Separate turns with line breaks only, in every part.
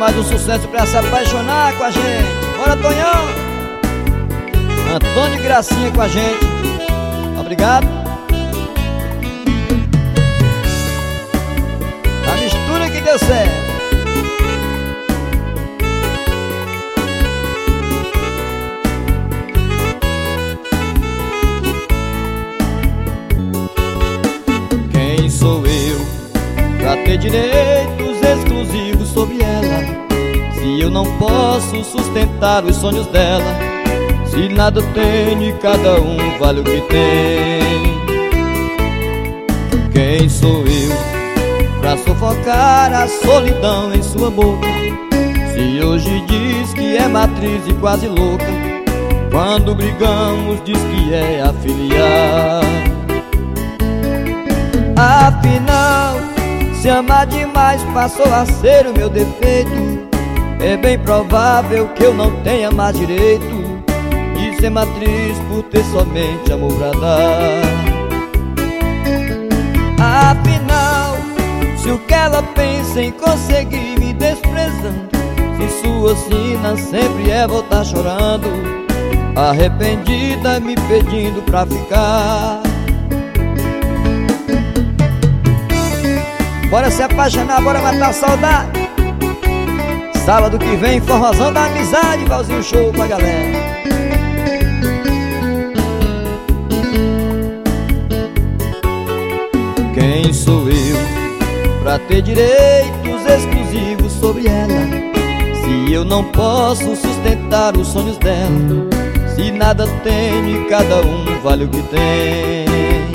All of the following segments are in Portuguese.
mais um sucesso pra se apaixonar com a gente. Bora, Tonhão! Antônio e Gracinha com a gente. Obrigado. A mistura que deu certo. Quem sou eu pra ter direitos exclusivos sobre ela, se eu não posso sustentar os sonhos dela? Se nada tem e cada um vale o que tem. Quem sou eu pra sufocar a solidão em sua boca, se hoje diz que é matriz e quase louca, quando brigamos diz que é a filial? Afinal, se amar demais passou a ser o meu defeito, é bem provável que eu não tenha mais direito de ser matriz por ter somente amor pra dar. Afinal, se o que ela pensa em conseguir me desprezando, se sua sina sempre é voltar chorando, arrependida me pedindo pra ficar. Bora se apaixonar, bora matar a saudade. Sábado que vem, forrozão da amizade, Valzinho show pra galera. Quem sou eu pra ter direitos exclusivos sobre ela, se eu não posso sustentar os sonhos dela? Se nada tem e cada um vale o que tem.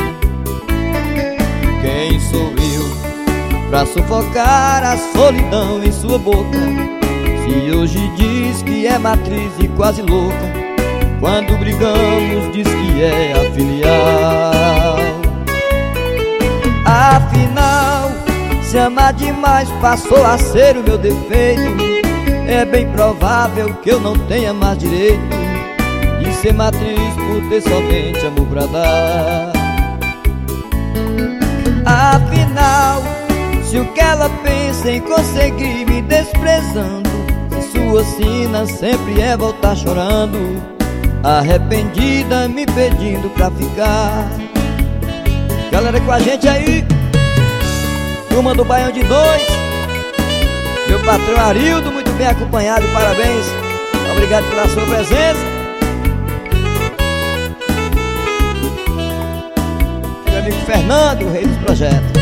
Quem sou eu pra sufocar a solidão em sua boca, se hoje diz que é matriz e quase louca, quando brigamos diz que é a filial? Afinal, se amar demais passou a ser o meu defeito, é bem provável que eu não tenha mais direito de ser matriz por ter somente amor pra dar. Afinal, se o que ela pensa em conseguir me desprezando, se sua sina sempre é voltar chorando, arrependida me pedindo pra ficar. Galera com a gente aí, turma do Baião de Dois, meu patrão Arildo, muito bem acompanhado, parabéns, obrigado pela sua presença. Meu amigo Fernando, o rei dos projetos.